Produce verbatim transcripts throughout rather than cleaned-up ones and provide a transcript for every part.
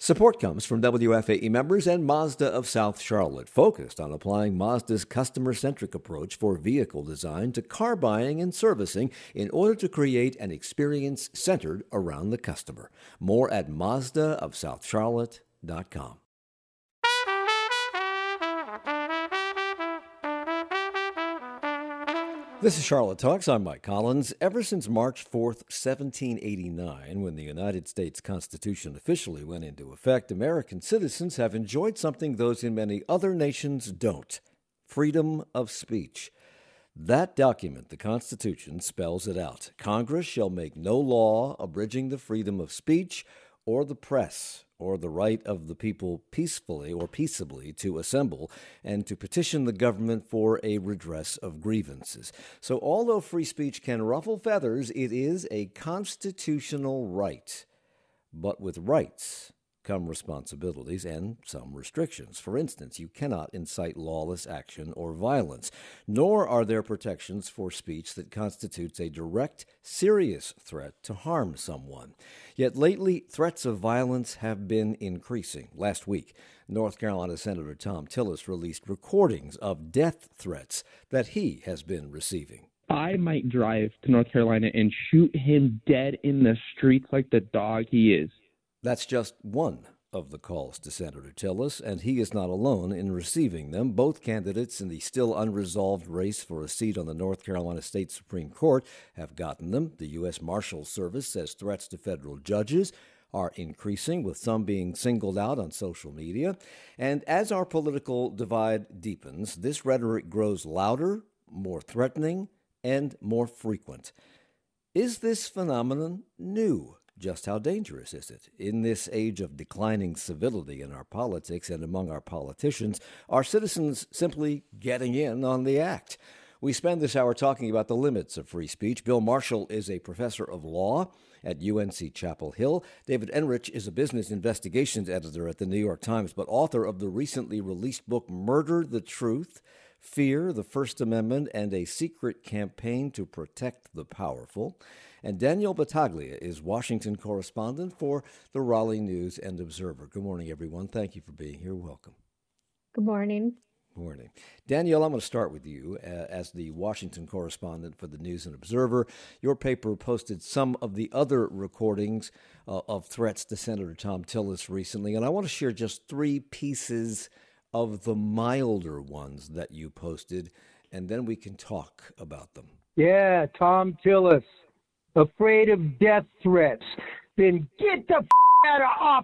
Support comes from W F A E members and Mazda of South Charlotte, focused on applying Mazda's customer-centric approach for vehicle design to car buying and servicing in order to create an experience centered around the customer. More at Mazda of South Charlotte dot com. This is Charlotte Talks. I'm Mike Collins. Ever since March fourth, seventeen eighty-nine, when the United States Constitution officially went into effect, American citizens have enjoyed something those in many other nations don't: freedom of speech. That document, the Constitution, spells it out. Congress shall make no law abridging the freedom of speech or the press, or the right of the people peacefully or peaceably to assemble and to petition the government for a redress of grievances. So although free speech can ruffle feathers, it is a constitutional right. But with rights come responsibilities and some restrictions. For instance, you cannot incite lawless action or violence, nor are there protections for speech that constitutes a direct, serious threat to harm someone. Yet lately, threats of violence have been increasing. Last week, North Carolina Senator Thom Tillis released recordings of death threats that he has been receiving. I might drive to North Carolina and shoot him dead in the streets like the dog he is. That's just one of the calls to Senator Tillis, and he is not alone in receiving them. Both candidates in the still unresolved race for a seat on the North Carolina State Supreme Court have gotten them. The U S Marshals Service says threats to federal judges are increasing, with some being singled out on social media. And as our political divide deepens, this rhetoric grows louder, more threatening, and more frequent. Is this phenomenon new? Just how dangerous is it? In this age of declining civility in our politics and among our politicians, are citizens simply getting in on the act? We spend this hour talking about the limits of free speech. Bill Marshall is a professor of law at U N C Chapel Hill. David Enrich is a business investigations editor at the New York Times, but author of the recently released book, Murder the Truth: Fear, the First Amendment, and a Secret Campaign to Protect the Powerful. And Danielle Battaglia is Washington correspondent for the Raleigh News and Observer. Good morning, everyone. Thank you for being here. Welcome. Good morning. Morning. Danielle, I'm going to start with you uh, as the Washington correspondent for the News and Observer. Your paper posted some of the other recordings uh, of threats to Senator Thom Tillis recently, and I want to share just three pieces of the milder ones that you posted, and then we can talk about them. Yeah, Thom Tillis, afraid of death threats. Then get the f*** out of office.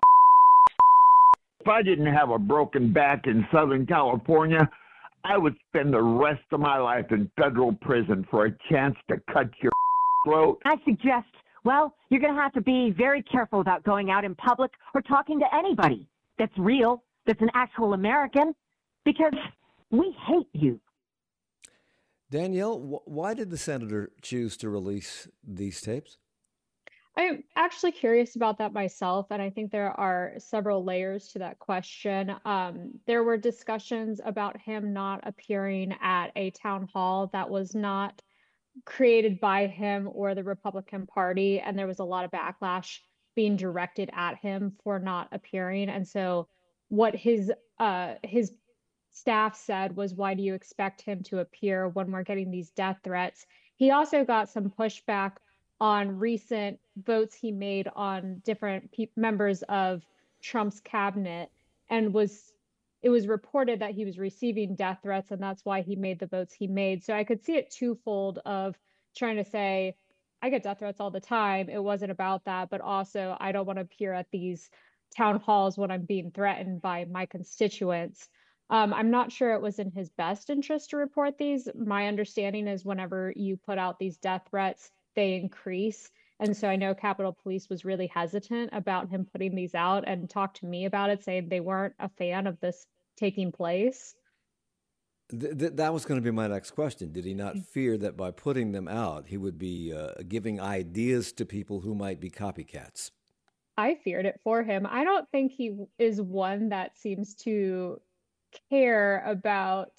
If I didn't have a broken back in Southern California, I would spend the rest of my life in federal prison for a chance to cut your throat. I suggest, well, you're going to have to be very careful about going out in public or talking to anybody that's real, that's an actual American, because we hate you. Danielle, wh- why did the senator choose to release these tapes? I'm actually curious about that myself, and I think there are several layers to that question. Um, there were discussions about him not appearing at a town hall that was not created by him or the Republican Party, and there was a lot of backlash being directed at him for not appearing. And so what his uh, his staff said was, why do you expect him to appear when we're getting these death threats? He also got some pushback on recent votes he made on different pe- members of Trump's cabinet, and was it was reported that he was receiving death threats, and that's why he made the votes he made. So I could see it twofold of trying to say, I get death threats all the time. It wasn't about that, but also I don't want to appear at these town halls when I'm being threatened by my constituents. Um, I'm not sure it was in his best interest to report these. My understanding is whenever you put out these death threats, they increase. And so I know Capitol Police was really hesitant about him putting these out and talked to me about it, saying they weren't a fan of this taking place. Th- th- that was going to be my next question. Did he not fear that by putting them out, he would be uh, giving ideas to people who might be copycats? I feared it for him. I don't think he is one that seems to care about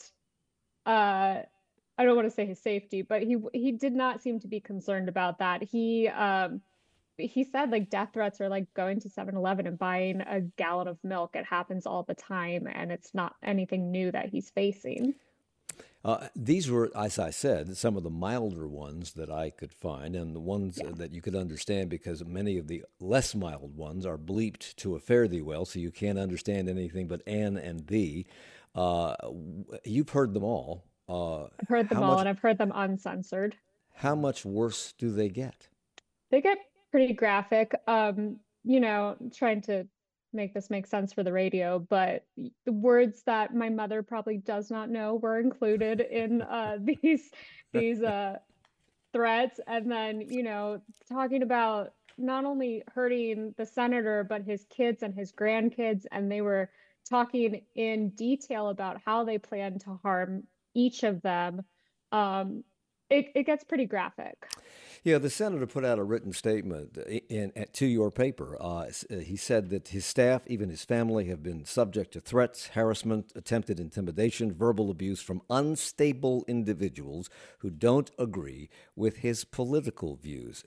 uh I don't want to say his safety, but he he did not seem to be concerned about that. He um he said like death threats are like going to Seven Eleven and buying a gallon of milk. It happens all the time, and it's not anything new that he's facing. Uh, these were, as I said, some of the milder ones that I could find, and the ones Yeah. that you could understand, because many of the less mild ones are bleeped to a fare thee well, so you can't understand anything but "an" and "thee." Uh, w- you've heard them all. Uh, I've heard them how all, much and I've heard them uncensored. how much worse do they get? They get pretty graphic. Um, you know, trying to make this make sense for the radio, but y- the words that my mother probably does not know were included in uh these these uh threats. And then, you know, talking about not only hurting the senator, but his kids and his grandkids. And they were talking in detail about how they plan to harm each of them. Um, it, it gets pretty graphic. Yeah, the senator put out a written statement in, in to your paper. Uh, s- uh, he said that his staff, even his family, have been subject to threats, harassment, attempted intimidation, verbal abuse from unstable individuals who don't agree with his political views.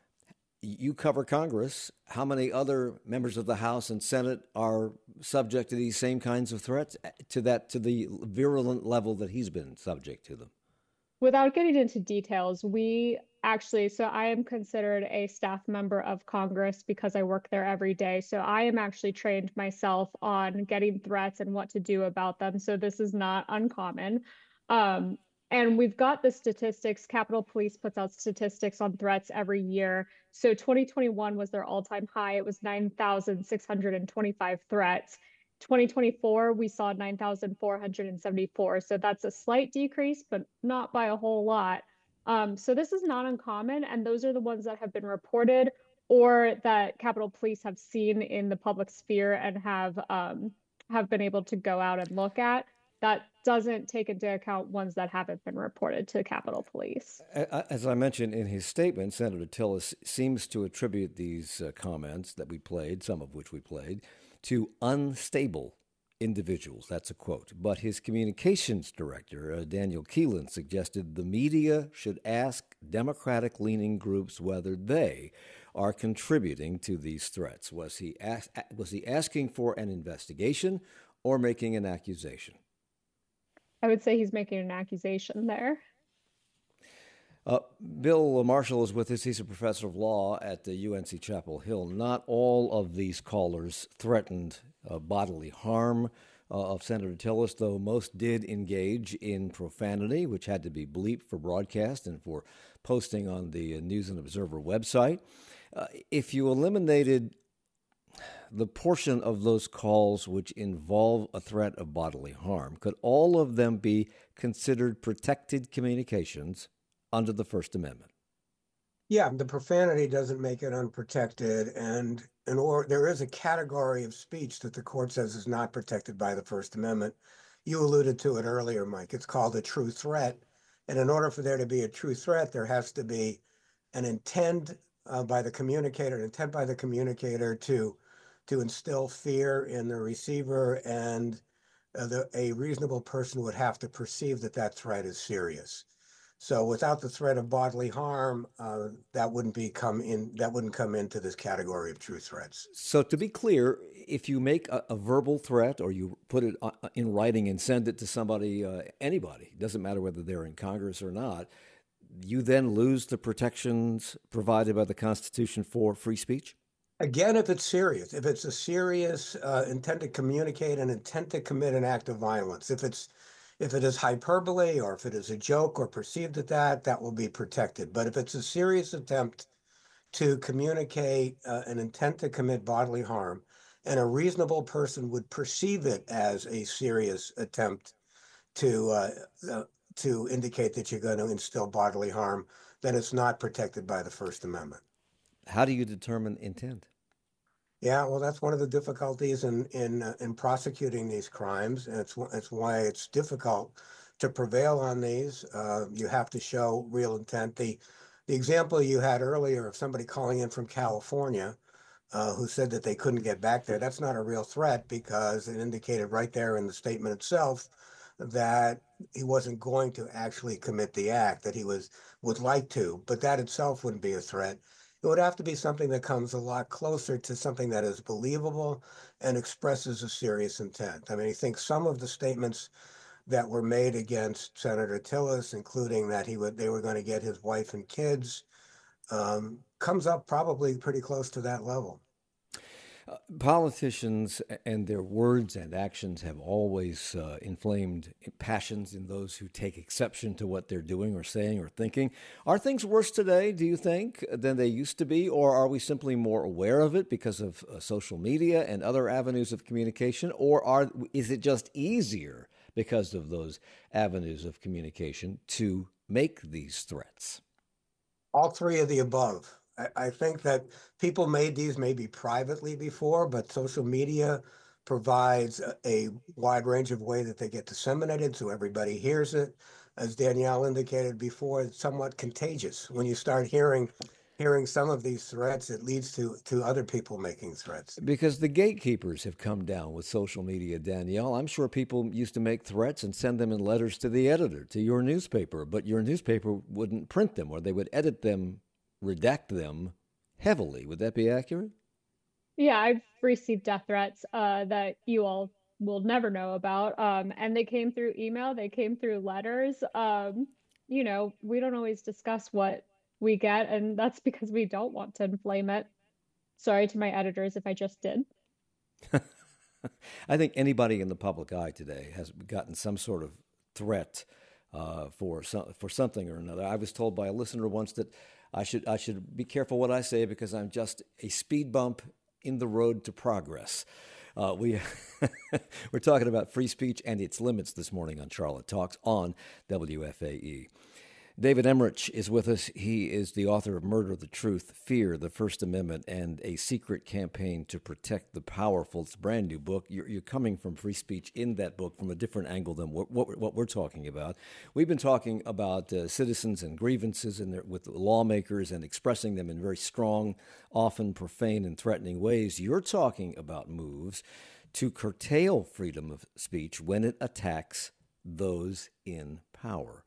You cover Congress. How many other members of the House and Senate are subject to these same kinds of threats, uh, to that to the virulent level that he's been subject to them? Without getting into details, we actually, so I am considered a staff member of Congress because I work there every day. So I am actually trained myself on getting threats and what to do about them. So this is not uncommon. Um, and we've got the statistics. Capitol Police puts out statistics on threats every year. So twenty twenty-one was their all-time high. It was nine thousand six hundred twenty-five threats. twenty twenty-four, we saw nine thousand four hundred seventy-four. So that's a slight decrease, but not by a whole lot. Um, so this is not uncommon. And those are the ones that have been reported or that Capitol Police have seen in the public sphere and have um, have been able to go out and look at. That doesn't take into account ones that haven't been reported to Capitol Police. As I mentioned in his statement, Senator Tillis seems to attribute these uh, comments that we played, some of which we played, to unstable individuals. That's a quote. But his communications director, uh, Daniel Keelan, suggested the media should ask Democratic leaning groups whether they are contributing to these threats. Was he, as- was he asking for an investigation or making an accusation? I would say he's making an accusation there. Uh, Bill Marshall is with us. He's a professor of law at the U N C Chapel Hill. Not all of these callers threatened uh, bodily harm uh, of Senator Tillis, though most did engage in profanity, which had to be bleeped for broadcast and for posting on the uh, News and Observer website. Uh, if you eliminated the portion of those calls which involve a threat of bodily harm, could all of them be considered protected communications under the First Amendment? Yeah, the profanity doesn't make it unprotected, and in or there is a category of speech that the court says is not protected by the First Amendment. You alluded to it earlier, Mike. It's called a true threat, and in order for there to be a true threat, there has to be an intent uh, by the communicator, an intent by the communicator to to instill fear in the receiver, and uh, the, a reasonable person would have to perceive that that threat is serious. So without the threat of bodily harm, uh, that wouldn't be come in. That wouldn't come into this category of true threats. So to be clear, if you make a, a verbal threat or you put it uh, in writing and send it to somebody, uh, anybody, doesn't matter whether they're in Congress or not, you then lose the protections provided by the Constitution for free speech? Again, if it's serious, if it's a serious uh, intent to communicate and intent to commit an act of violence, if it's if it is hyperbole or if it is a joke or perceived at that, that will be protected. But if it's a serious attempt to communicate uh, an intent to commit bodily harm, and a reasonable person would perceive it as a serious attempt to uh, uh, to indicate that you're going to instill bodily harm, then it's not protected by the First Amendment. How do you determine intent? Yeah, well, that's one of the difficulties in in uh, in prosecuting these crimes, and it's it's why it's difficult to prevail on these. Uh, you have to show real intent. The the example you had earlier of somebody calling in from California, uh, who said that they couldn't get back there, that's not a real threat because it indicated right there in the statement itself that he wasn't going to actually commit the act, that he was would like to, but that itself wouldn't be a threat. It would have to be something that comes a lot closer to something that is believable and expresses a serious intent. I mean, I think some of the statements that were made against Senator Tillis, including that he would they were going to get his wife and kids, um, comes up probably pretty close to that level. Uh, politicians and their words and actions have always uh, inflamed passions in those who take exception to what they're doing or saying or thinking. Are things worse today, do you think, than they used to be? Or are we simply more aware of it because of uh, social media and other avenues of communication? Or are is it just easier because of those avenues of communication to make these threats? All three of the above. I think that people made these maybe privately before, but social media provides a, a wide range of way that they get disseminated so everybody hears it. As Danielle indicated before, it's somewhat contagious. When you start hearing hearing some of these threats, it leads to, to other people making threats. Because the gatekeepers have come down with social media, Danielle. I'm sure people used to make threats and send them in letters to the editor, to your newspaper, but your newspaper wouldn't print them, or they would edit them, redact them heavily. Would that be accurate? Yeah, I've received death threats uh, that you all will never know about. Um, and they came through email, they came through letters. Um, you know, we don't always discuss what we get, and that's because we don't want to inflame it. Sorry to my editors if I just did. I think anybody in the public eye today has gotten some sort of threat uh, for some, for something or another. I was told by a listener once that I should I should be careful what I say because I'm just a speed bump in the road to progress. Uh, we we're talking about free speech and its limits this morning on Charlotte Talks on W F A E. David Emmerich is with us. He is the author of Murder, the Truth, Fear, the First Amendment, and A Secret Campaign to Protect the Powerful. It's a brand new book. You're, you're coming from free speech in that book from a different angle than what, what, what we're talking about. We've been talking about uh, citizens and grievances in their, with lawmakers and expressing them in very strong, often profane and threatening ways. You're talking about moves to curtail freedom of speech when it attacks those in power.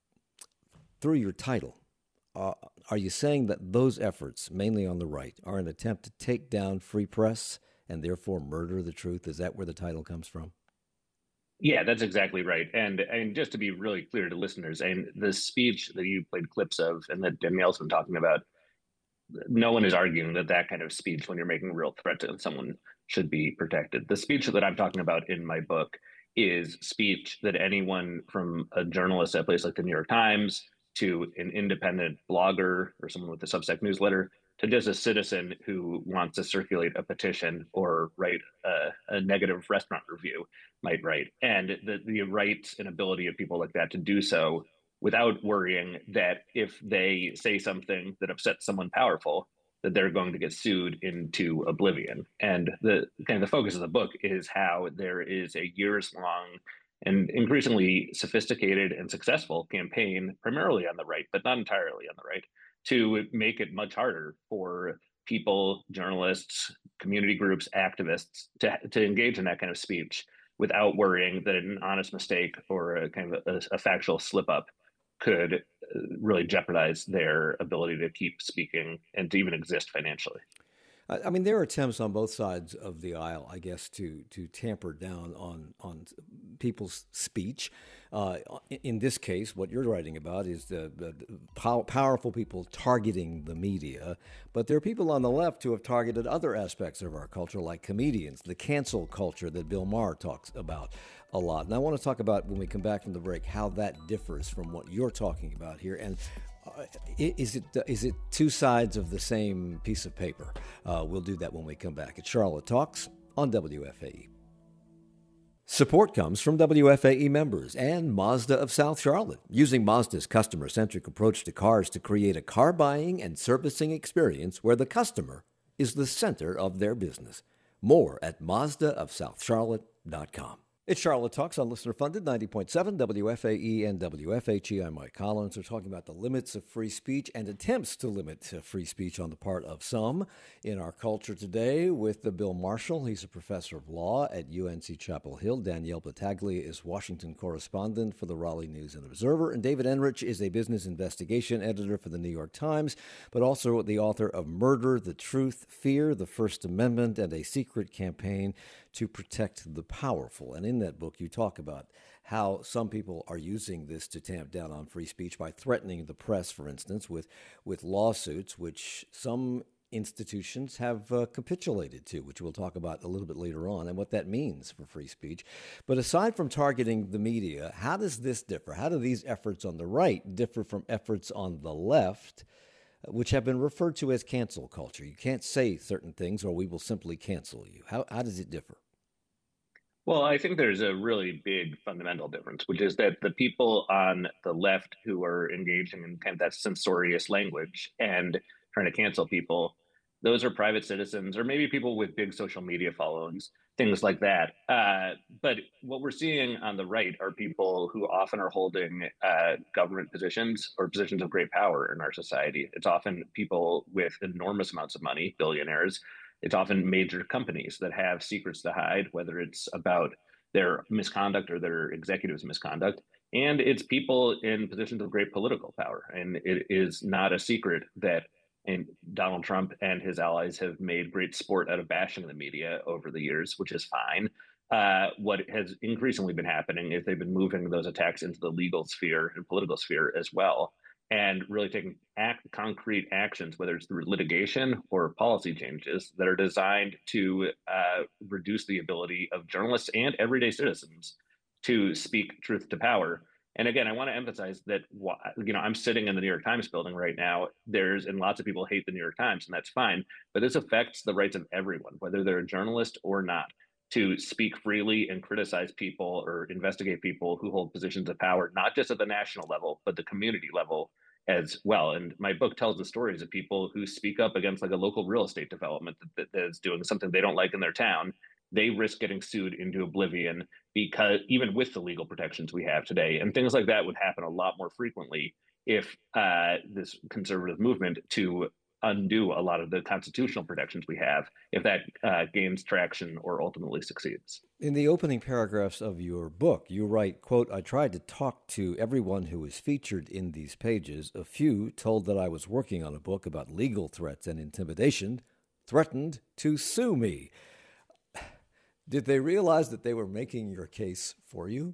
Through your title, uh, are you saying that those efforts, mainly on the right, are an attempt to take down free press and therefore murder the truth? Is that where the title comes from? Yeah, that's exactly right. And and just to be really clear to listeners, and the speech that you played clips of and that Danielle's been talking about, no one is arguing that that kind of speech, when you're making a real threat to someone, should be protected. The speech that I'm talking about in my book is speech that anyone from a journalist at a place like the New York Times to an independent blogger or someone with a Substack newsletter to just a citizen who wants to circulate a petition or write a, a negative restaurant review might write. And the, the rights and ability of people like that to do so without worrying that if they say something that upsets someone powerful, that they're going to get sued into oblivion. And the kind of the focus of the book is how there is a years long and increasingly sophisticated and successful campaign, primarily on the right, but not entirely on the right, to make it much harder for people, journalists, community groups, activists to, to engage in that kind of speech without worrying that an honest mistake or a kind of a, a factual slip up could really jeopardize their ability to keep speaking and to even exist financially. I mean, there are attempts on both sides of the aisle, I guess, to to tamper down on on people's speech. Uh, in this case, what you're writing about is the, the pow- powerful people targeting the media. But there are people on the left who have targeted other aspects of our culture, like comedians, the cancel culture that Bill Maher talks about a lot. And I want to talk about, when we come back from the break, how that differs from what you're talking about here. And Uh, is it is it two sides of the same piece of paper? Uh, we'll do that when we come back. It's Charlotte Talks on W F A E. Support comes from W F A E members and Mazda of South Charlotte, using Mazda's customer-centric approach to cars to create a car buying and servicing experience where the customer is the center of their business. More at Mazda of South Charlotte dot com. It's Charlotte Talks on Listener Funded, ninety point seven W F A E and W F H E. I'm Mike Collins. We're talking about the limits of free speech and attempts to limit uh, free speech on the part of some in our culture today with uh, Bill Marshall. He's a professor of law at U N C Chapel Hill. Danielle Battaglia is Washington correspondent for the Raleigh News and Observer. And David Enrich is a business investigation editor for the New York Times, but also the author of Murder, the Truth, Fear, the First Amendment, and a Secret Campaign to Protect the Powerful. And in that book, you talk about how some people are using this to tamp down on free speech by threatening the press, for instance, with, with lawsuits, which some institutions have uh, capitulated to, which we'll talk about a little bit later on, and what that means for free speech. But aside from targeting the media, how does this differ? How do these efforts on the right differ from efforts on the left, which have been referred to as cancel culture? You can't say certain things or we will simply cancel you. How, how does it differ? Well, I think there's a really big fundamental difference, which is that the people on the left who are engaging in kind of that censorious language and trying to cancel people, those are private citizens or maybe people with big social media followings, things like that. Uh, but what we're seeing on the right are people who often are holding uh, government positions or positions of great power in our society. It's often people with enormous amounts of money, billionaires. It's often major companies that have secrets to hide, whether it's about their misconduct or their executives' misconduct. And it's people in positions of great political power. And it is not a secret that and Donald Trump and his allies have made great sport out of bashing the media over the years, which is fine. Uh, what has increasingly been happening is they've been moving those attacks into the legal sphere and political sphere as well, and really taking act, concrete actions, whether it's through litigation or policy changes that are designed to uh, reduce the ability of journalists and everyday citizens to speak truth to power. And again, I want to emphasize that, you know, I'm sitting in the New York Times building right now. There's, and lots of people hate the New York Times, and that's fine. But this affects the rights of everyone, whether they're a journalist or not, to speak freely and criticize people or investigate people who hold positions of power, not just at the national level, but the community level as well. And my book tells the stories of people who speak up against like a local real estate development that, that is doing something they don't like in their town. They risk getting sued into oblivion because even with the legal protections we have today, and things like that would happen a lot more frequently if uh, this conservative movement to undo a lot of the constitutional protections we have, if that uh, gains traction or ultimately succeeds. In the opening paragraphs of your book, you write, quote, "I tried to talk to everyone who was featured in these pages. A few told that I was working on a book about legal threats and intimidation, threatened to sue me." Did they realize that they were making your case for you?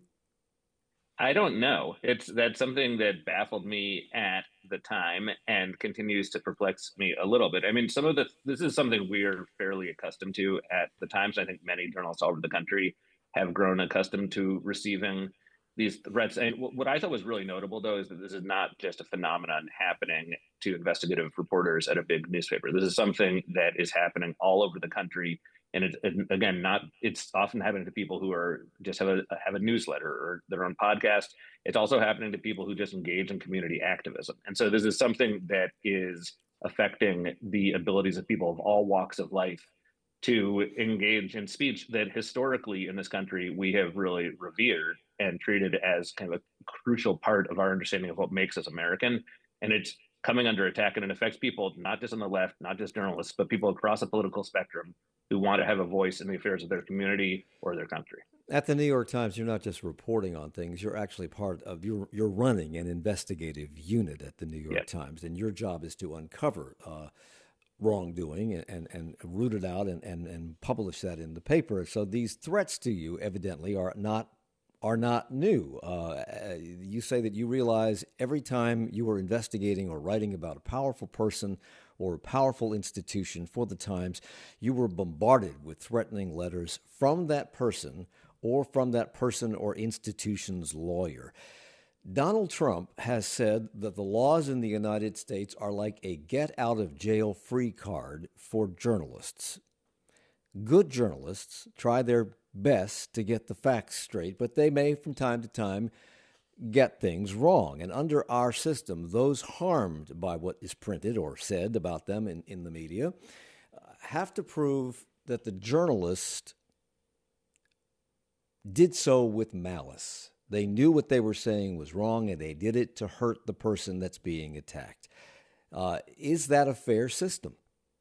I don't know. It's that's something that baffled me at the time and continues to perplex me a little bit. I mean, some of the this is something we're fairly accustomed to at the Times. I think many journalists all over the country have grown accustomed to receiving these threats. And what I thought was really notable, though, is that this is not just a phenomenon happening to investigative reporters at a big newspaper. This is something that is happening all over the country. And it, it, again, not it's often happening to people who are just have a have a newsletter or they're on podcast. It's also happening to people who just engage in community activism. And so this is something that is affecting the abilities of people of all walks of life to engage in speech that historically in this country we have really revered and treated as kind of a crucial part of our understanding of what makes us American. And it's coming under attack, and it affects people not just on the left, not just journalists, but people across the political spectrum who want to have a voice in the affairs of their community or their country. At the New York Times, you're not just reporting on things, you're actually part of, you're, you're running an investigative unit at the New York Yes. Times, and your job is to uncover uh, wrongdoing and, and, and root it out and, and, and publish that in the paper. So these threats to you evidently are not are not new. Uh, you say that you realize every time you were investigating or writing about a powerful person or a powerful institution for the Times, you were bombarded with threatening letters from that person or from that person or institution's lawyer. Donald Trump has said that the laws in the United States are like a get-out-of-jail-free card for journalists. Good journalists try their best to get the facts straight, but they may from time to time get things wrong. And under our system, those harmed by what is printed or said about them in, in the media uh, have to prove that the journalist did so with malice. They knew what they were saying was wrong, and they did it to hurt the person that's being attacked. Uh, is that a fair system?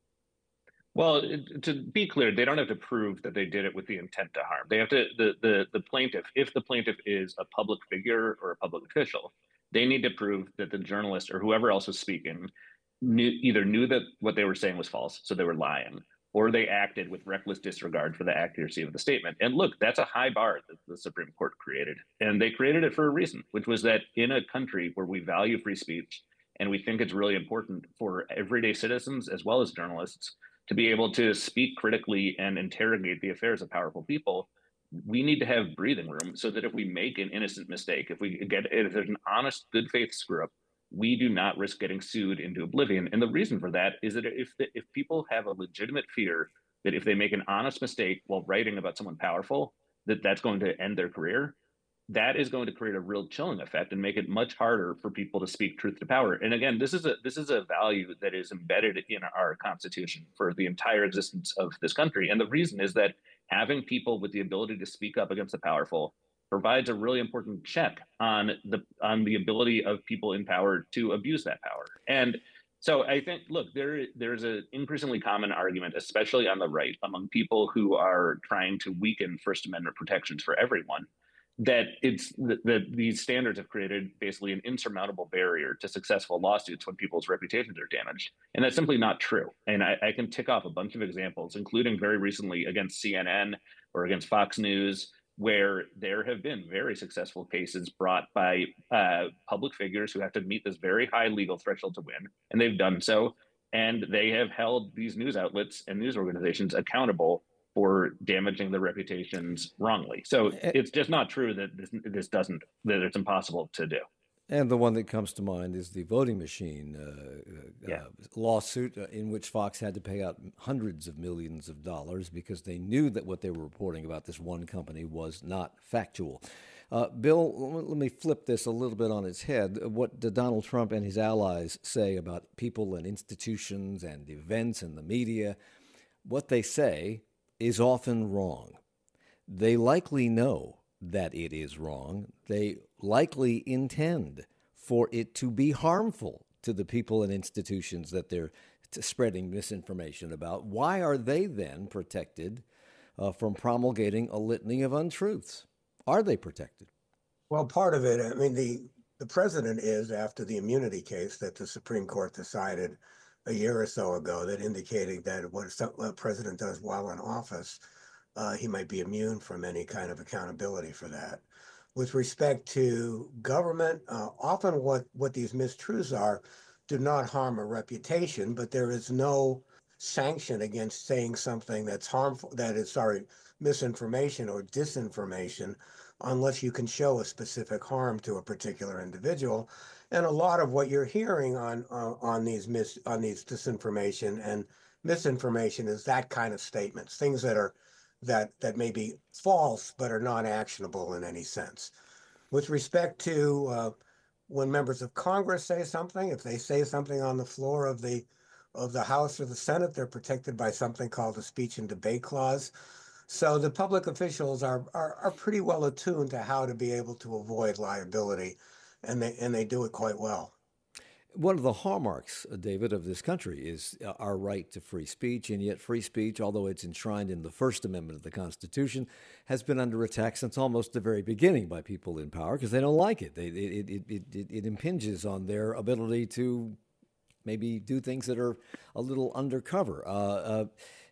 Well, to be clear, they don't have to prove that they did it with the intent to harm. They have to, the, the, the plaintiff, if the plaintiff is a public figure or a public official, they need to prove that the journalist or whoever else was speaking knew, either knew that what they were saying was false, so they were lying, or they acted with reckless disregard for the accuracy of the statement. And look, that's a high bar that the Supreme Court created. And they created it for a reason, which was that in a country where we value free speech, and we think it's really important for everyday citizens as well as journalists to be able to speak critically and interrogate the affairs of powerful people, we need to have breathing room so that if we make an innocent mistake, if we get, if there's an honest, good faith screw up, we do not risk getting sued into oblivion. And the reason for that is that if the, if people have a legitimate fear that if they make an honest mistake while writing about someone powerful, that that's going to end their career, that is going to create a real chilling effect and make it much harder for people to speak truth to power. And again, this is a this is a value that is embedded in our Constitution for the entire existence of this country. And the reason is that having people with the ability to speak up against the powerful provides a really important check on the on the ability of people in power to abuse that power. And so I think, look, there there's an increasingly common argument, especially on the right, among people who are trying to weaken First Amendment protections for everyone, that it's that these standards have created basically an insurmountable barrier to successful lawsuits when people's reputations are damaged. And that's simply not true. And I, I can tick off a bunch of examples, including very recently against C N N or against Fox News, where there have been very successful cases brought by uh, public figures who have to meet this very high legal threshold to win. And they've done so. And they have held these news outlets and news organizations accountable for damaging their reputations wrongly. So it's just not true that this, this doesn't, that it's impossible to do. And the one that comes to mind is the voting machine uh, yeah. uh, lawsuit uh, in which Fox had to pay out hundreds of millions of dollars because they knew that what they were reporting about this one company was not factual. Uh, Bill, let me flip this a little bit on its head. What do Donald Trump and his allies say about people and institutions and events and the media? What they say is often wrong. They likely know that it is wrong. They likely intend for it to be harmful to the people and institutions that they're t- spreading misinformation about. Why are they then protected uh, from promulgating a litany of untruths? Are they protected? Well, part of it, I mean, the, the president is, after the immunity case that the Supreme Court decided a year or so ago, that indicated that what a president does while in office, uh, he might be immune from any kind of accountability for that. With respect to government, uh, often what, what these mistruths are do not harm a reputation, but there is no sanction against saying something that's harmful, that is, sorry, misinformation or disinformation, unless you can show a specific harm to a particular individual. And a lot of what you're hearing on uh, on these mis on these disinformation and misinformation is that kind of statements, things that are that that may be false but are not actionable in any sense. With respect to uh, when members of Congress say something, if they say something on the floor of the of the House or the Senate, they're protected by something called the speech and debate clause. So the public officials are are, are pretty well attuned to how to be able to avoid liability. And they and they do it quite well. One of the hallmarks, David, of this country is our right to free speech, and yet free speech, although it's enshrined in the First Amendment of the Constitution, has been under attack since almost the very beginning by people in power because they don't like it. They, it, it, it, it, it impinges on their ability to maybe do things that are a little undercover. Uh, uh,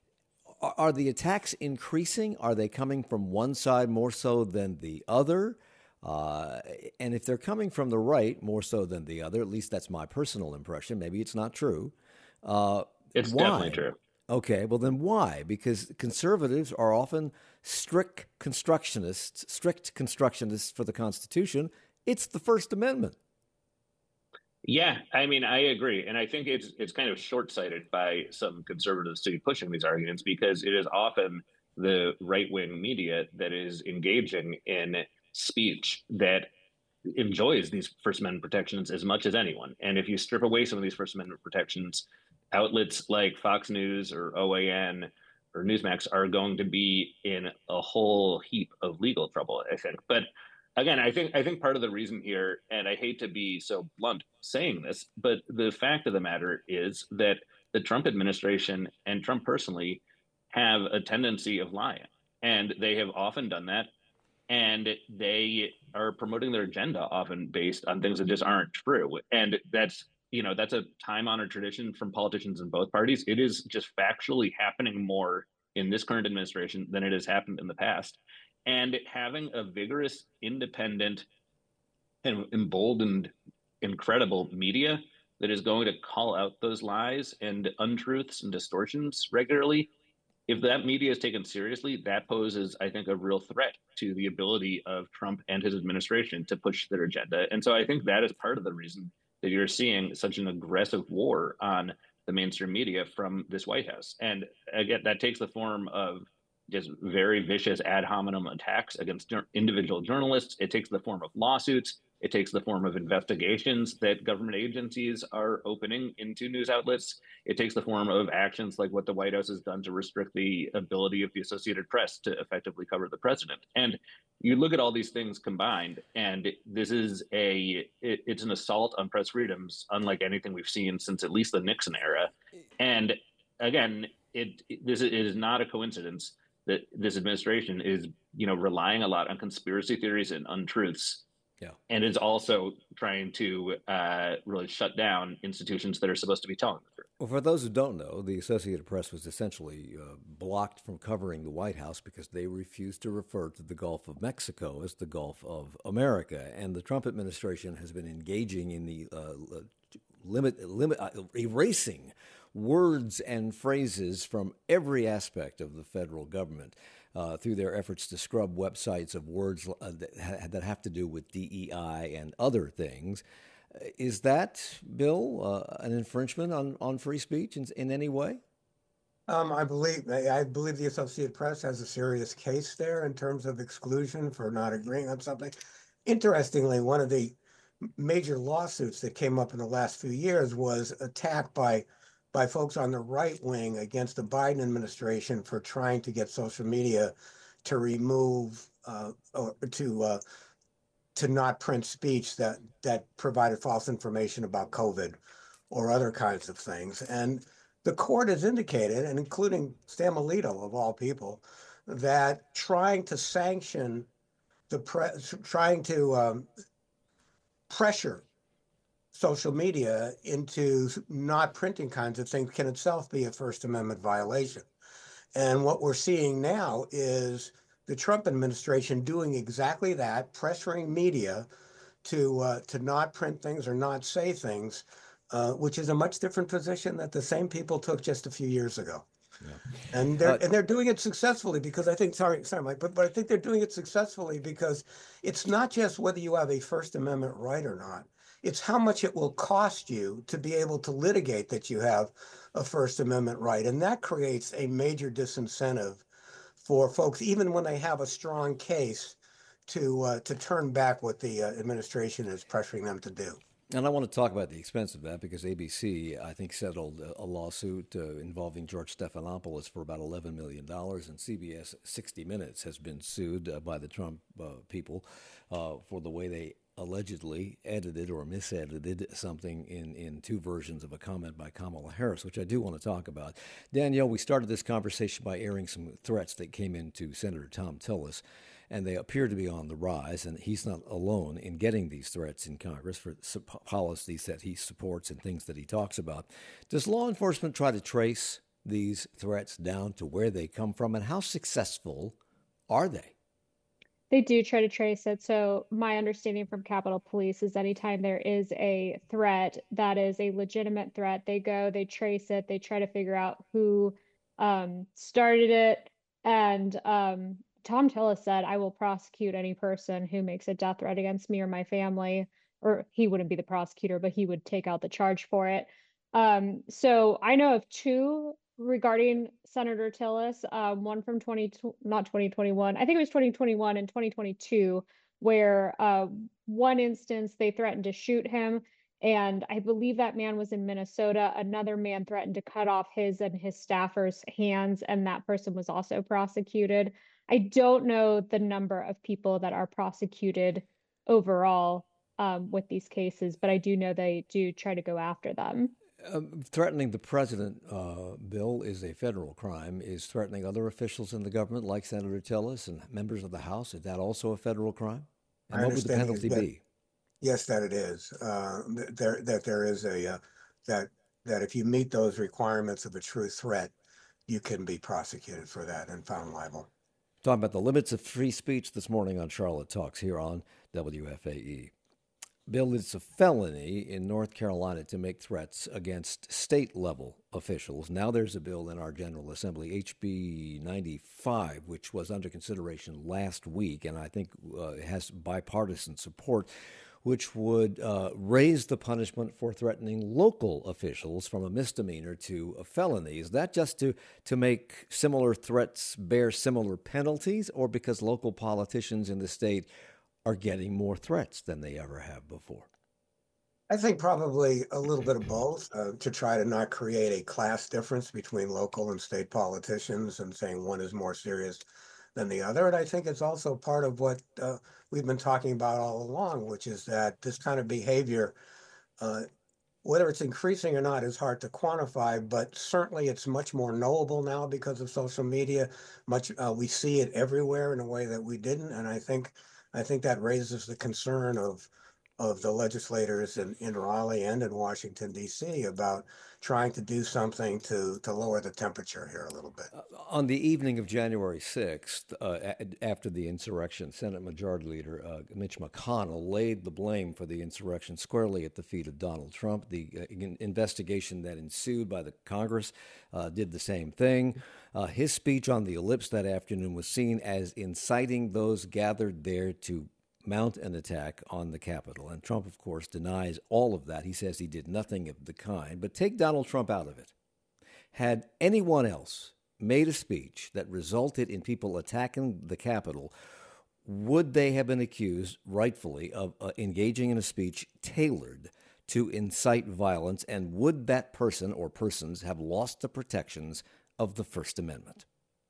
are the attacks increasing? Are they coming from one side more so than the other? Uh, and if they're coming from the right more so than the other, at least that's my personal impression. Maybe it's not true. Uh, it's why? definitely true. Okay, well then why? Because conservatives are often strict constructionists, strict constructionists for the Constitution. It's the First Amendment. Yeah, I mean, I agree. And I think it's it's kind of short-sighted by some conservatives to be pushing these arguments because it is often the right-wing media that is engaging in speech that enjoys these First Amendment protections as much as anyone. And if you strip away some of these First Amendment protections, outlets like Fox News or O A N or Newsmax are going to be in a whole heap of legal trouble, I think. But again, I think I think part of the reason here, and I hate to be so blunt saying this, but the fact of the matter is that the Trump administration and Trump personally have a tendency of lying, and they have often done that, and they are promoting their agenda often based on things that just aren't true. And that's, you know, that's a time-honored tradition from politicians in both parties. It is just factually happening more in this current administration than it has happened in the past. And having a vigorous, independent, and emboldened, incredible media that is going to call out those lies and untruths and distortions regularly, if that media is taken seriously, that poses, I think, a real threat to the ability of Trump and his administration to push their agenda. And so I think that is part of the reason that you're seeing such an aggressive war on the mainstream media from this White House. And again, that takes the form of just very vicious ad hominem attacks against individual journalists. It takes the form of lawsuits. It takes the form of investigations that government agencies are opening into news outlets. It takes the form of actions like what the White House has done to restrict the ability of the Associated Press to effectively cover the president. And you look at all these things combined, and this is a, it, it's an assault on press freedoms, unlike anything we've seen since at least the Nixon era. And again, it, it this is, it is not a coincidence that this administration is, you know, relying a lot on conspiracy theories and untruths. Yeah. And is also trying to uh, really shut down institutions that are supposed to be telling the truth. Well, for those who don't know, the Associated Press was essentially uh, blocked from covering the White House because they refused to refer to the Gulf of Mexico as the Gulf of America. And the Trump administration has been engaging in the uh, limit, limit uh, erasing words and phrases from every aspect of the federal government. Uh, through their efforts to scrub websites of words uh, that, ha- that have to do with D E I and other things. Uh, is that, Bill, uh, an infringement on, on free speech in, in any way? Um, I believe I believe the Associated Press has a serious case there in terms of exclusion for not agreeing on something. Interestingly, one of the major lawsuits that came up in the last few years was attacked by by folks on the right wing against the Biden administration for trying to get social media to remove uh, or to uh, to not print speech that that provided false information about COVID or other kinds of things. And the court has indicated, and including Stan Alito of all people, that trying to sanction the press, trying to um, pressure social media into not printing kinds of things can itself be a First Amendment violation. And what we're seeing now is the Trump administration doing exactly that, pressuring media to uh, to not print things or not say things, uh, which is a much different position that the same people took just a few years ago. Yeah. And they're uh, and they're doing it successfully because I think sorry sorry Mike, but but I think they're doing it successfully because it's not just whether you have a First Amendment right or not. It's how much it will cost you to be able to litigate that you have a First Amendment right. And that creates a major disincentive for folks, even when they have a strong case, to uh, to turn back what the uh, administration is pressuring them to do. And I want to talk about the expense of that because A B C, I think, settled a lawsuit uh, involving George Stephanopoulos for about eleven million dollars, and C B S sixty minutes has been sued uh, by the Trump uh, people uh, for the way they allegedly edited or misedited something in, in two versions of a comment by Kamala Harris, which I do want to talk about. Danielle, we started this conversation by airing some threats that came into Senator Thom Tillis, and they appear to be on the rise, and he's not alone in getting these threats in Congress for policies that he supports and things that he talks about. Does law enforcement try to trace these threats down to where they come from, and how successful are they? They do try to trace it. So my understanding from Capitol Police is anytime there is a threat that is a legitimate threat, they go, they trace it, they try to figure out who um, started it. And um, Thom Tillis said, I will prosecute any person who makes a death threat against me or my family, or he wouldn't be the prosecutor, but he would take out the charge for it. Um, so I know of two regarding Senator Tillis, um, one from twenty, not twenty twenty-one, I think it was twenty twenty-one and twenty twenty-two, where uh, one instance they threatened to shoot him. And I believe that man was in Minnesota. Another man threatened to cut off his and his staffers' hands, and that person was also prosecuted. I don't know the number of people that are prosecuted overall um, with these cases, but I do know they do try to go after them. Um, threatening the president, uh, Bill, is a federal crime. Is threatening other officials in the government, like Senator Tillis and members of the House, is that also a federal crime? And I what would the understand penalty that, be? yes, that it is. Uh, th- there, that there is a, uh, that, that if you meet those requirements of a true threat, you can be prosecuted for that and found liable. Talking about the limits of free speech this morning on Charlotte Talks here on W F A E. Bill, it's a felony in North Carolina to make threats against state-level officials. Now there's a bill in our General Assembly, H B ninety-five, which was under consideration last week, and I think uh, has bipartisan support, which would uh, raise the punishment for threatening local officials from a misdemeanor to a felony. Is that just to, to make similar threats bear similar penalties, or because local politicians in the state are getting more threats than they ever have before? I think probably a little bit of both, uh, to try to not create a class difference between local and state politicians and saying one is more serious than the other. And I think it's also part of what uh, we've been talking about all along, which is that this kind of behavior, uh, whether it's increasing or not, is hard to quantify, but certainly it's much more knowable now because of social media. Much uh, we see it everywhere in a way that we didn't, and I think I think that raises the concern of of the legislators in, in Raleigh and in Washington, D C about trying to do something to, to lower the temperature here a little bit. Uh, on the evening of January sixth, uh, a- after the insurrection, Senate Majority Leader uh, Mitch McConnell laid the blame for the insurrection squarely at the feet of Donald Trump. The uh, in- investigation that ensued by the Congress uh, did the same thing. Uh, his speech on the ellipse that afternoon was seen as inciting those gathered there to mount an attack on the Capitol. And Trump, of course, denies all of that. He says he did nothing of the kind. But take Donald Trump out of it. Had anyone else made a speech that resulted in people attacking the Capitol, would they have been accused, rightfully, of uh, engaging in a speech tailored to incite violence? And would that person or persons have lost the protections of the First Amendment?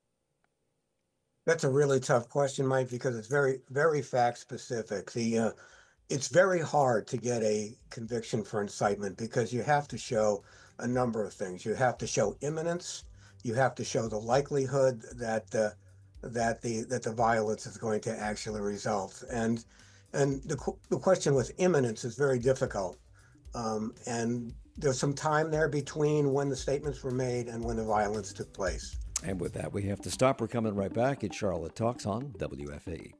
That's a really tough question, Mike, because it's very, very fact specific. The uh, it's very hard to get a conviction for incitement because you have to show a number of things. You have to show imminence. You have to show the likelihood that the that the that the violence is going to actually result. And and the the question with imminence is very difficult. Um, and there's some time there between when the statements were made and when the violence took place. And with that, we have to stop. We're coming right back. It's Charlotte Talks on W F A E.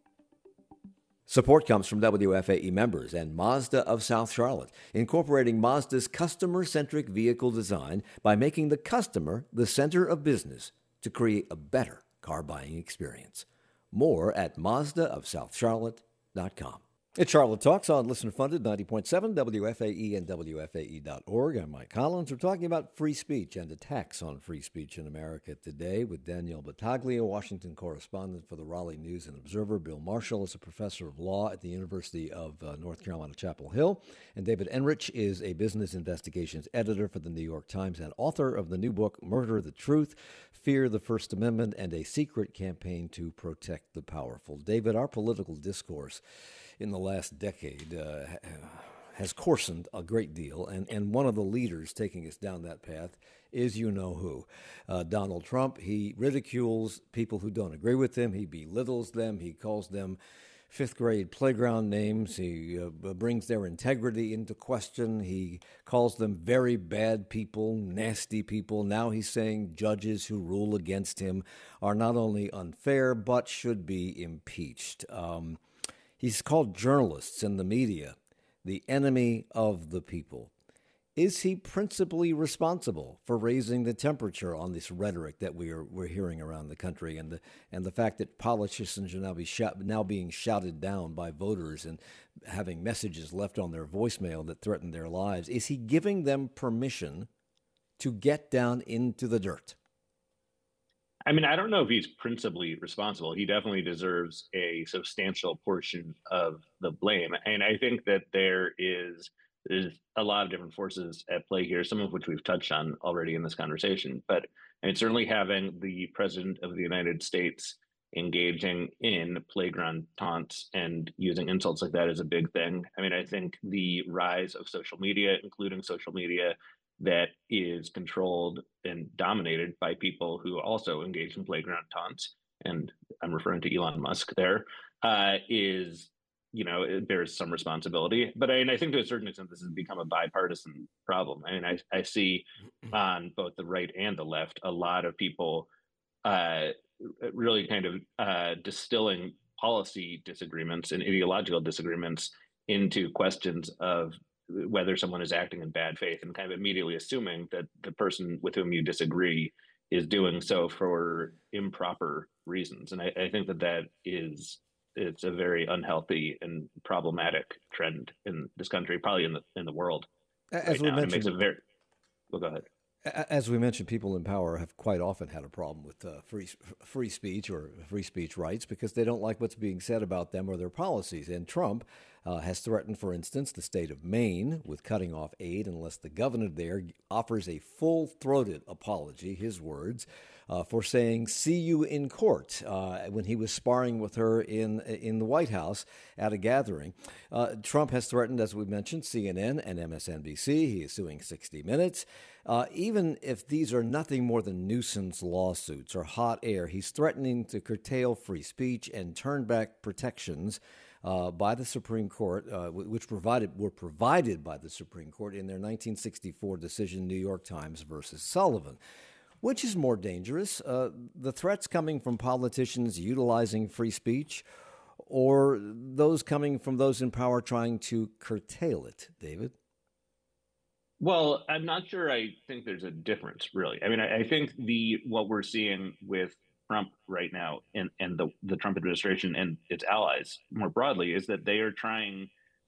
Support comes from W F A E members and Mazda of South Charlotte, incorporating Mazda's customer-centric vehicle design by making the customer the center of business to create a better car buying experience. More at Mazda of South Charlotte dot com. It's Charlotte Talks on listener-funded ninety point seven W F A E and W F A E dot org. I'm Mike Collins. We're talking about free speech and attacks on free speech in America today with Danielle Battaglia, Washington correspondent for the Raleigh News and Observer. Bill Marshall is a professor of law at the University of uh, North Carolina, Chapel Hill. And David Enrich is a business investigations editor for the New York Times and author of the new book, Murder the Truth, Fear the First Amendment, and a Secret Campaign to Protect the Powerful. David, our political discourse in the last decade uh, has coarsened a great deal, and, and one of the leaders taking us down that path is you-know-who. Uh, Donald Trump. He ridicules people who don't agree with him. He belittles them. He calls them fifth-grade playground names. He uh, brings their integrity into question. He calls them very bad people, nasty people. Now he's saying judges who rule against him are not only unfair, but should be impeached. Um, He's called journalists and the media the enemy of the people. Is he principally responsible for raising the temperature on this rhetoric that we are we're hearing around the country, and the and the fact that politicians are now be shout, now being shouted down by voters and having messages left on their voicemail that threaten their lives? Is he giving them permission to get down into the dirt? I mean, I don't know if he's principally responsible. He definitely deserves a substantial portion of the blame. And I think that there is there's a lot of different forces at play here, some of which we've touched on already in this conversation. But I mean, certainly having the president of the United States engaging in playground taunts and using insults like that is a big thing. I mean, I think the rise of social media, including social media that is controlled and dominated by people who also engage in playground taunts, and I'm referring to Elon Musk there, uh, is, you know, it bears some responsibility. But I, and I think to a certain extent, this has become a bipartisan problem. I mean, I, I see on both the right and the left a lot of people uh, really kind of uh, distilling policy disagreements and ideological disagreements into questions of whether someone is acting in bad faith, and kind of immediately assuming that the person with whom you disagree is doing so for improper reasons. And I, I think that that is, it's a very unhealthy and problematic trend in this country, probably in the in the world. As right we now. mentioned, it makes a very. Well, go ahead. As we mentioned, people in power have quite often had a problem with uh, free free speech or free speech rights because they don't like what's being said about them or their policies. And Trump uh, has threatened, for instance, the state of Maine with cutting off aid unless the governor there offers a full-throated apology, his words, uh, for saying "see you in court" uh, when he was sparring with her in in the White House at a gathering. Uh, Trump has threatened, as we mentioned, C N N and M S N B C. He is suing sixty minutes. Uh, even if these are nothing more than nuisance lawsuits or hot air, he's threatening to curtail free speech and turn back protections uh, by the Supreme Court, uh, which provided were provided by the Supreme Court in their nineteen sixty-four decision, New York Times versus Sullivan. Which is more dangerous, uh, the threats coming from politicians utilizing free speech, or those coming from those in power trying to curtail it, David? Well, I'm not sure I think there's a difference, really. I mean, I, I think the what we're seeing with Trump right now and, and the, the Trump administration and its allies more broadly is that they are trying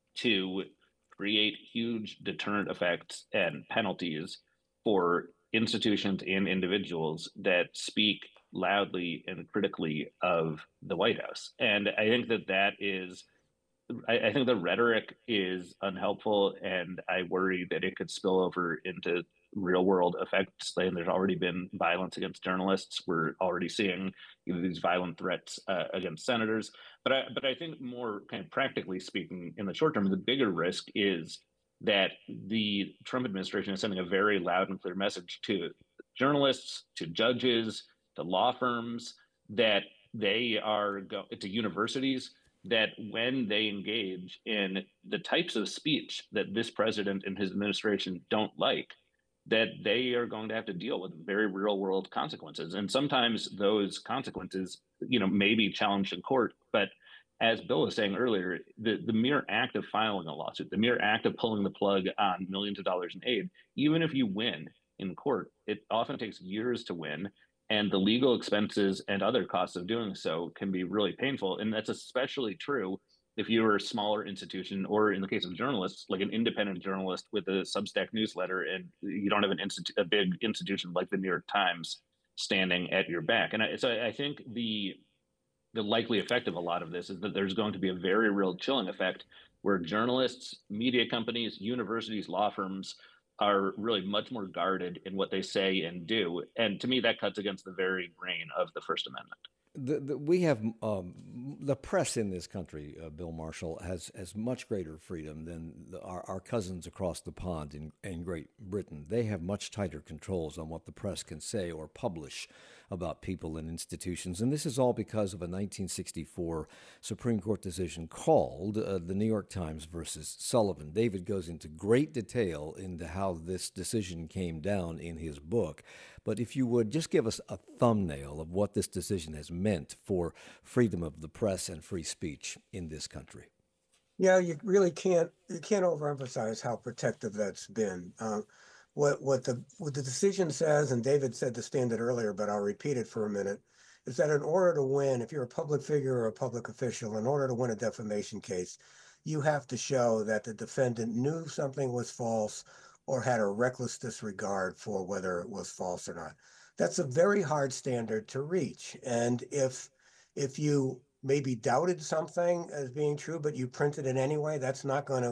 to create huge deterrent effects and penalties for institutions and individuals that speak loudly and critically of the White House. And I think that that is I, I think the rhetoric is unhelpful, and I worry that it could spill over into real world effects. And there's already been violence against journalists. We're already seeing, you know, these violent threats uh, against senators. But I, but I think more kind of practically speaking, in the short term, the bigger risk is that the Trump administration is sending a very loud and clear message to journalists, to judges, to law firms, that they are go- to universities, that when they engage in the types of speech that this president and his administration don't like, that they are going to have to deal with very real world consequences. And sometimes those consequences, you know, may be challenged in court. But as Bill was saying earlier, the, the mere act of filing a lawsuit, the mere act of pulling the plug on millions of dollars in aid, even if you win in court, it often takes years to win. And the legal expenses and other costs of doing so can be really painful. And that's especially true if you're a smaller institution, or in the case of journalists, like an independent journalist with a Substack newsletter, and you don't have an institu- a big institution like the New York Times standing at your back. And I, so I think the the likely effect of a lot of this is that there's going to be a very real chilling effect where journalists, media companies, universities, law firms are really much more guarded in what they say and do. And to me, that cuts against the very grain of the First Amendment. The, the, we have um, the press in this country, uh, Bill Marshall, has, has much greater freedom than the, our, our cousins across the pond in, in Great Britain. They have much tighter controls on what the press can say or publish about people and institutions. And this is all because of a nineteen sixty-four Supreme Court decision called uh, the New York Times versus Sullivan. David goes into great detail into how this decision came down in his book. But if you would just give us a thumbnail of what this decision has meant for freedom of the press and free speech in this country. Yeah, you really can't you can't overemphasize how protective that's been. Uh, what what the what the decision says, and David said the standard earlier, but I'll repeat it for a minute, is that in order to win, if you're a public figure or a public official, in order to win a defamation case, you have to show that the defendant knew something was false or had a reckless disregard for whether it was false or not. That's a very hard standard to reach. And if if you maybe doubted something as being true, but you printed it anyway, that's not going to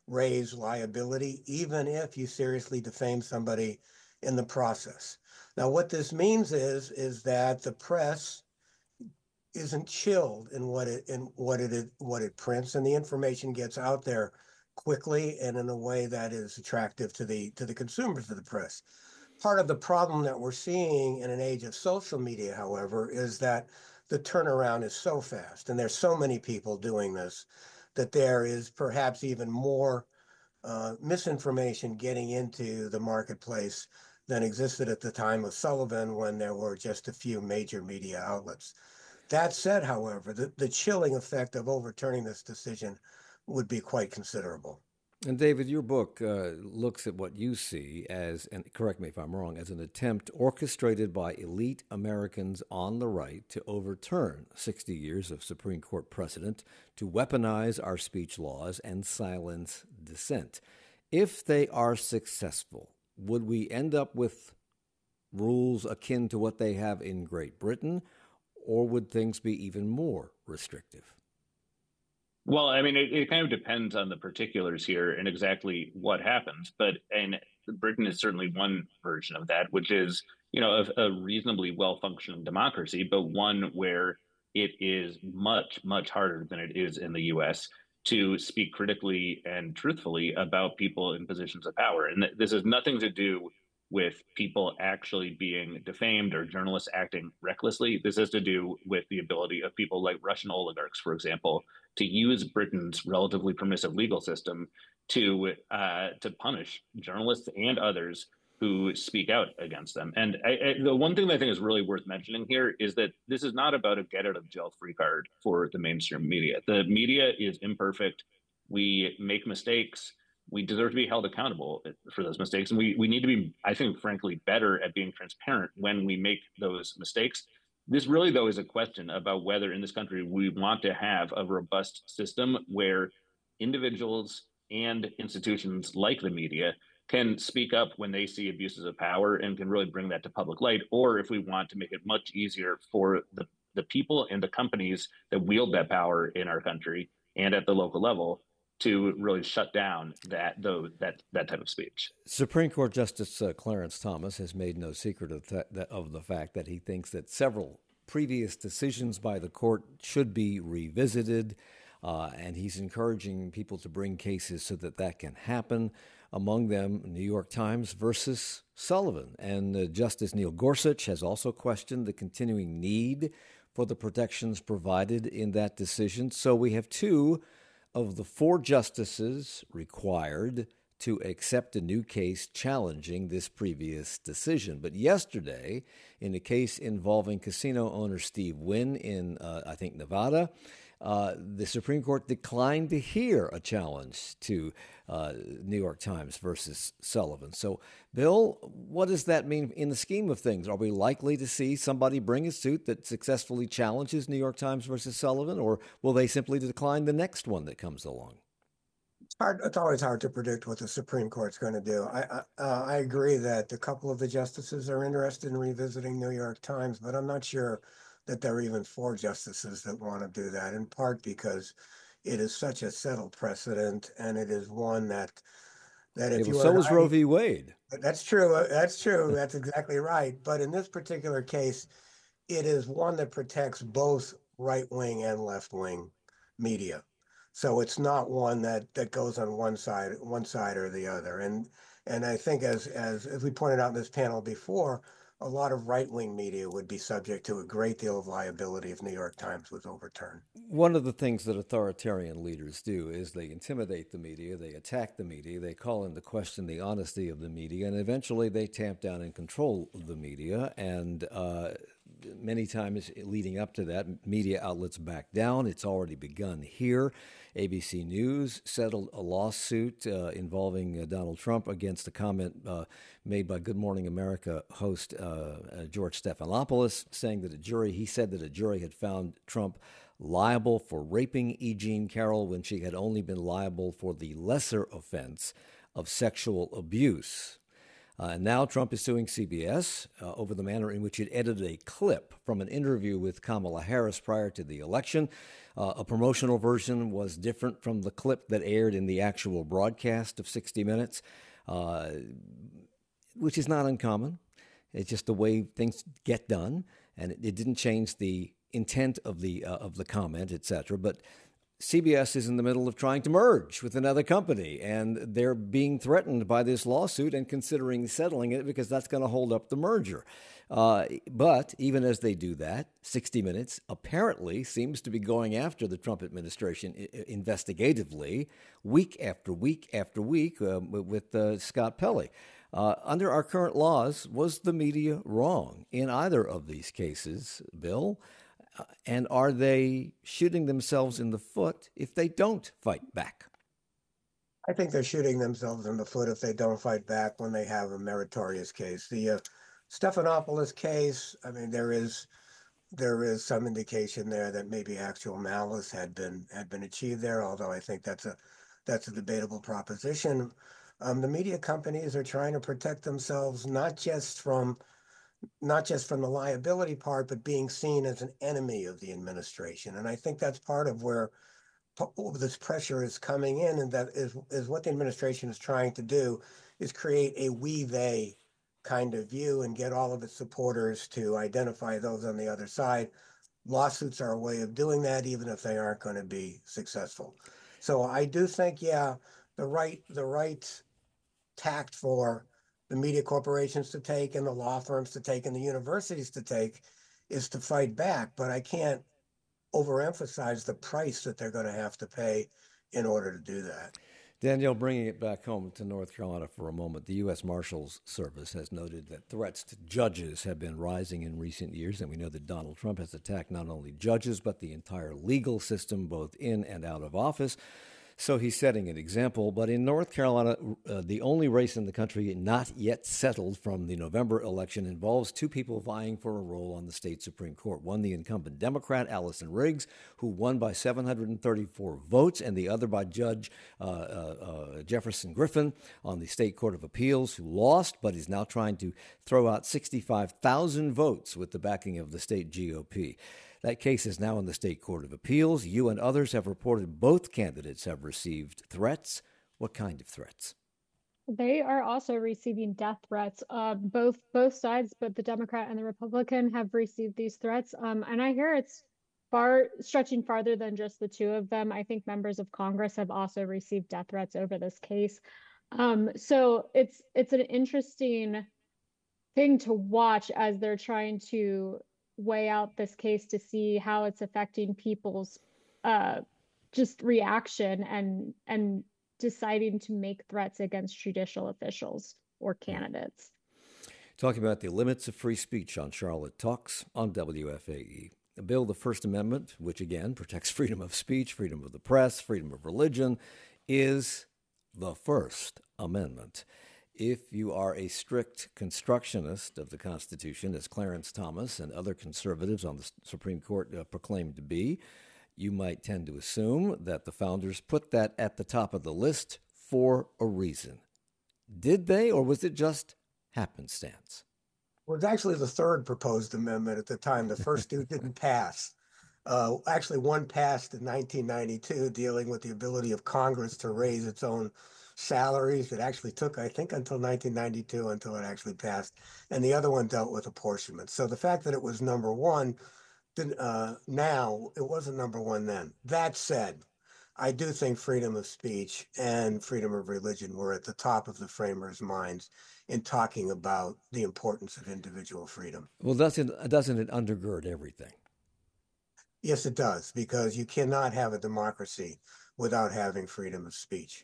raise liability, even if you seriously defame somebody in the process. Now, what this means is, is that the press isn't chilled in what it in what it what it prints, and the information gets out there quickly and in a way that is attractive to the to the consumers of the press. Part of the problem that we're seeing in an age of social media, however, is that the turnaround is so fast, and there's so many people doing this, that there is perhaps even more uh, misinformation getting into the marketplace than existed at the time of Sullivan, when there were just a few major media outlets. That said, however, the, the chilling effect of overturning this decision would be quite considerable. And David, your book uh, looks at what you see as, and correct me if I'm wrong, as an attempt orchestrated by elite Americans on the right to overturn sixty years of Supreme Court precedent, to weaponize our speech laws and silence dissent. If they are successful, would we end up with rules akin to what they have in Great Britain, or would things be even more restrictive? Well, I mean, it, it kind of depends on the particulars here and exactly what happens. But and Britain is certainly one version of that, which is, you know, a, a reasonably well-functioning democracy, but one where it is much, much harder than it is in the U S to speak critically and truthfully about people in positions of power. And th- this has nothing to do with people actually being defamed or journalists acting recklessly. This has to do with the ability of people like Russian oligarchs, for example, to use Britain's relatively permissive legal system to uh, to punish journalists and others who speak out against them. And I, I, the one thing that I think is really worth mentioning here is that this is not about a get out of jail free card for the mainstream media. The media is imperfect. We make mistakes. We deserve to be held accountable for those mistakes. And we, we need to be, I think, frankly, better at being transparent when we make those mistakes. This really, though, is a question about whether in this country we want to have a robust system where individuals and institutions like the media can speak up when they see abuses of power and can really bring that to public light, or if we want to make it much easier for the, the people and the companies that wield that power in our country and at the local level to really shut down that though that that type of speech. Supreme Court Justice uh, Clarence Thomas has made no secret of, th- of the fact that he thinks that several previous decisions by the court should be revisited, uh, and he's encouraging people to bring cases so that that can happen. Among them, New York Times versus Sullivan. And uh, Justice Neil Gorsuch has also questioned the continuing need for the protections provided in that decision. So we have two of the four justices required to accept a new case challenging this previous decision. But yesterday, in a case involving casino owner Steve Wynn in, uh, I think, Nevada, uh, the Supreme Court declined to hear a challenge to uh, New York Times versus Sullivan. So, Bill, what does that mean in the scheme of things? Are we likely to see somebody bring a suit that successfully challenges New York Times versus Sullivan, or will they simply decline the next one that comes along? It's hard. It's always hard to predict what the Supreme Court's going to do. I I, uh, I agree that a couple of the justices are interested in revisiting New York Times, but I'm not sure that there are even four justices that want to do that, in part because it is such a settled precedent, and it is one that that if yeah, you well, so are, was Roe v. Wade. That's true. That's true. That's exactly right. But in this particular case, it is one that protects both right-wing and left-wing media. So it's not one that that goes on one side, one side or the other. And and I think as as as we pointed out in this panel before, a lot of right-wing media would be subject to a great deal of liability if New York Times was overturned. One of the things that authoritarian leaders do is they intimidate the media, they attack the media, they call into question the honesty of the media, and eventually they tamp down and control the media. And uh, many times leading up to that, media outlets back down. It's already begun here. A B C News settled a lawsuit uh, involving uh, Donald Trump against a comment uh, made by Good Morning America host uh, uh, George Stephanopoulos, saying that a jury, he said that a jury had found Trump liable for raping E. Jean Carroll when she had only been liable for the lesser offense of sexual abuse. Uh, and now Trump is suing C B S uh, over the manner in which it edited a clip from an interview with Kamala Harris prior to the election. Uh, a promotional version was different from the clip that aired in the actual broadcast of sixty minutes, uh, which is not uncommon. It's just the way things get done, and it, it didn't change the intent of the uh, of the comment, et cetera. But C B S is in the middle of trying to merge with another company, and they're being threatened by this lawsuit and considering settling it because that's going to hold up the merger. Uh, but even as they do that, sixty minutes apparently seems to be going after the Trump administration investigatively week after week after week uh, with uh, Scott Pelley. Uh, under our current laws, was the media wrong in either of these cases, Bill? Uh, and are they shooting themselves in the foot if they don't fight back? I think they're shooting themselves in the foot if they don't fight back when they have a meritorious case. The uh, Stephanopoulos case, I mean, there is there is some indication there that maybe actual malice had been had been achieved there, although I think that's a that's a debatable proposition. Um, the media companies are trying to protect themselves not just from not just from the liability part, but being seen as an enemy of the administration. And I think that's part of where this pressure is coming in, and that is is what the administration is trying to do is create a we they kind of view and get all of its supporters to identify those on the other side. Lawsuits are a way of doing that, even if they aren't going to be successful. So I do think, yeah, the right the right tact for the media corporations to take and the law firms to take and the universities to take is to fight back. But I can't overemphasize the price that they're going to have to pay in order to do that. Danielle, bringing it back home to North Carolina for a moment, the U S Marshals Service has noted that threats to judges have been rising in recent years, and we know that Donald Trump has attacked not only judges, but the entire legal system, both in and out of office. So he's setting an example. But in North Carolina, uh, the only race in the country not yet settled from the November election involves two people vying for a role on the state Supreme Court. One, the incumbent Democrat, Allison Riggs, who won by seven hundred thirty-four votes, and the other by Judge uh, uh, uh, Jefferson Griffin on the State Court of Appeals, who lost, but is now trying to throw out sixty-five thousand votes with the backing of the state G O P. That case is now in the State Court of Appeals. You and others have reported both candidates have received threats. What kind of threats? They are also receiving death threats. Uh, both both sides, both the Democrat and the Republican, have received these threats. Um, and I hear it's far stretching farther than just the two of them. I think members of Congress have also received death threats over this case. Um, so it's it's an interesting thing to watch as they're trying to weigh out this case to see how it's affecting people's uh, just reaction and and deciding to make threats against judicial officials or candidates. Talking about the limits of free speech on Charlotte Talks on W F A E. Bill, the First Amendment, which again protects freedom of speech, freedom of the press, freedom of religion, is the First Amendment. If you are a strict constructionist of the Constitution, as Clarence Thomas and other conservatives on the Supreme Court uh, proclaimed to be, you might tend to assume that the founders put that at the top of the list for a reason. Did they, or was it just happenstance? Well, it was actually the third proposed amendment at the time. The first two didn't pass. Uh, actually, one passed in nineteen ninety-two, dealing with the ability of Congress to raise its own salaries. It actually took, I think, until nineteen ninety-two until it actually passed. And the other one dealt with apportionment. So the fact that it was number one uh, now, it wasn't number one then. That said, I do think freedom of speech and freedom of religion were at the top of the framers' minds in talking about the importance of individual freedom. Well, doesn't, doesn't it undergird everything? Yes, it does, because you cannot have a democracy without having freedom of speech.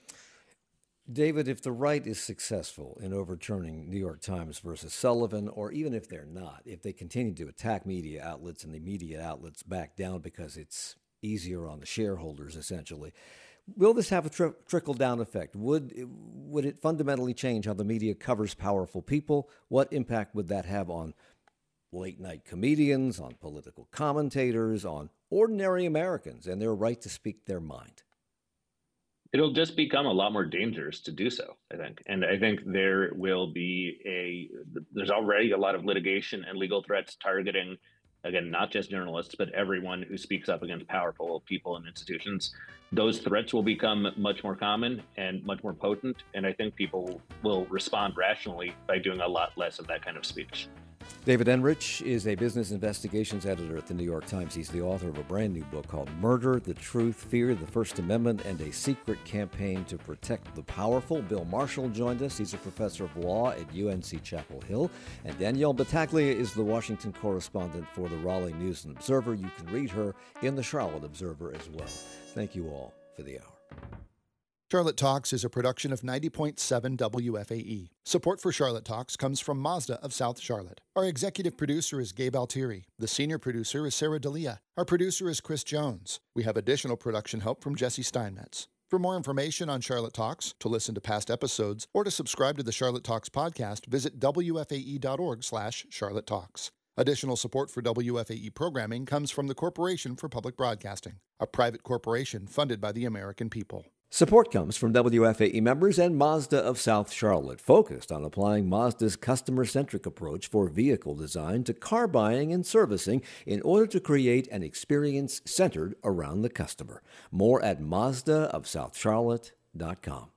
David, if the right is successful in overturning New York Times versus Sullivan, or even if they're not, if they continue to attack media outlets and the media outlets back down because it's easier on the shareholders, essentially, will this have a tri- trickle-down effect? Would, would it fundamentally change how the media covers powerful people? What impact would that have on late-night comedians, on political commentators, on ordinary Americans and their right to speak their mind? It'll just become a lot more dangerous to do so, I think. And I think there will be a, there's already a lot of litigation and legal threats targeting, again, not just journalists, but everyone who speaks up against powerful people and institutions. Those threats will become much more common and much more potent. And I think people will respond rationally by doing a lot less of that kind of speech. David Enrich is a business investigations editor at the New York Times. He's the author of a brand new book called Murder, the Truth, Fear, the First Amendment, and a Secret Campaign to Protect the Powerful. Bill Marshall joined us. He's a professor of law at U N C Chapel Hill. And Danielle Battaglia is the Washington correspondent for the Raleigh News and Observer. You can read her in the Charlotte Observer as well. Thank you all for the hour. Charlotte Talks is a production of ninety point seven W F A E. Support for Charlotte Talks comes from Mazda of South Charlotte. Our executive producer is Gabe Altieri. The senior producer is Sarah D'Elia. Our producer is Chris Jones. We have additional production help from Jesse Steinmetz. For more information on Charlotte Talks, to listen to past episodes, or to subscribe to the Charlotte Talks podcast, visit W F A E dot org slash Charlotte Talks. Additional support for W F A E programming comes from the Corporation for Public Broadcasting, a private corporation funded by the American people. Support comes from W F A E members and Mazda of South Charlotte, focused on applying Mazda's customer-centric approach for vehicle design to car buying and servicing in order to create an experience centered around the customer. More at Mazda of South Charlotte dot com.